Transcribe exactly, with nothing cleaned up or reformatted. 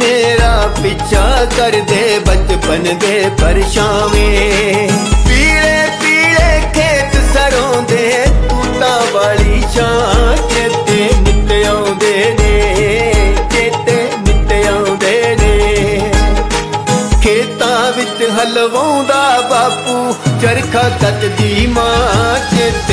मेरा पिछा कर दे बचपन दे परछावे। पीले पीले खेत सरों दे तूतां वाली छां चेते नित आउंदे ने, चेते नित आउंदे ने। खेतां विच हलवाउंदा बापू चरखा कतदी मां चेते